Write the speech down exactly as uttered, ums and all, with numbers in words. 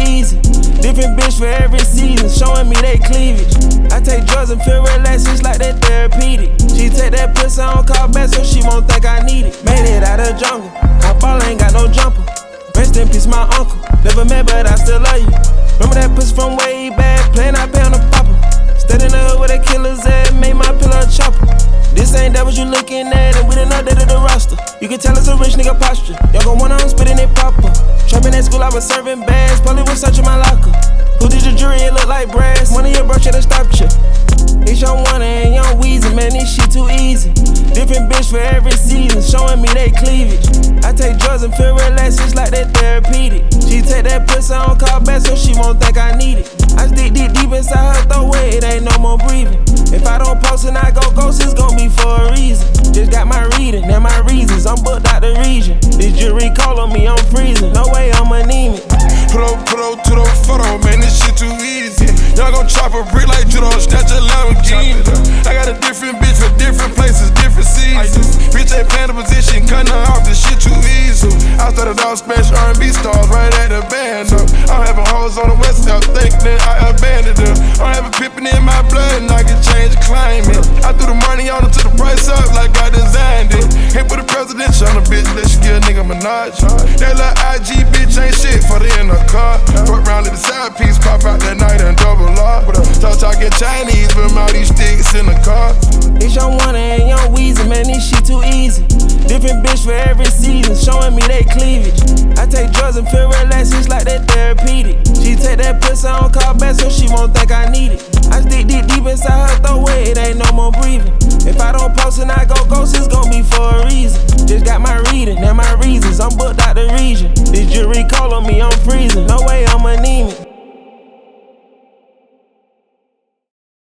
easy. Different bitch for every season, showing me they cleavage. I take drugs and feel relaxed, it's like that therapeutic. She take that pussy on call back so she won't think I need it. Made it out of jungle, my ball ain't got no jumper. Rest in peace, my uncle. Never met, but I still love you. Remember that pussy from way back, playing I pay on the popper. Stayed in the hood where the killers at, made my pillow a chopper. This ain't that what you looking at, and we done updated the roster. You can tell it's a rich nigga posture. Y'all gon' want on spitting it proper. Trapping at school, I was serving bags. Probably was searching my locker. Who did your jury? It look like brass. One of your bro should've stopped you. It's young one and young Weezy, man, this shit too easy. Different bitch for every season, showing me they cleavage. I take drugs and feel relaxed, it's like that therapeutic. She take that pussy on call back so she won't think I need it. I stick deep deep inside her throat where it ain't no more breathing. If I don't post and I go ghost, it's gon' be for a reason. Just got my reading and my reasons, I'm booked out the region. This jury call on me, I'm freezing, no way I'm anemic. Put up, put up to the photo, man, this shit too easy. Y'all gon' chop a brick like judo, snatch a Lamborghini. I got a different bitch for different places, different seasons. Bitch ain't playing the position, cutting her off, this shit too easy. I started off smash R and B stars right at the band up. I'm having hoes on the west south, thinking I abandoned them. I'm having pippin' in my blood and I can change the climate. I threw the money on her to the price up like I designed it. Hit with the presidential on a bitch, let you get a nigga Minaj. That little I G bitch ain't shit for the in the car. Fuck round to the side piece, pop out that night and double R. Talk talking Chinese, but all these sticks in the car. It's young one and young Weezy, man, this shit too easy. Different bitch for every season, showing me they cleavage. I take drugs and feel relaxed, it's like that therapeutic. She take that pussy on call back so she won't think I need it. I stick deep deep inside her throat where it ain't no more breathing. If I don't post and I go ghost, it's gon' be for a reason. Just got my reading and my reasons, I'm booked out the region. This jury call on me, I'm free.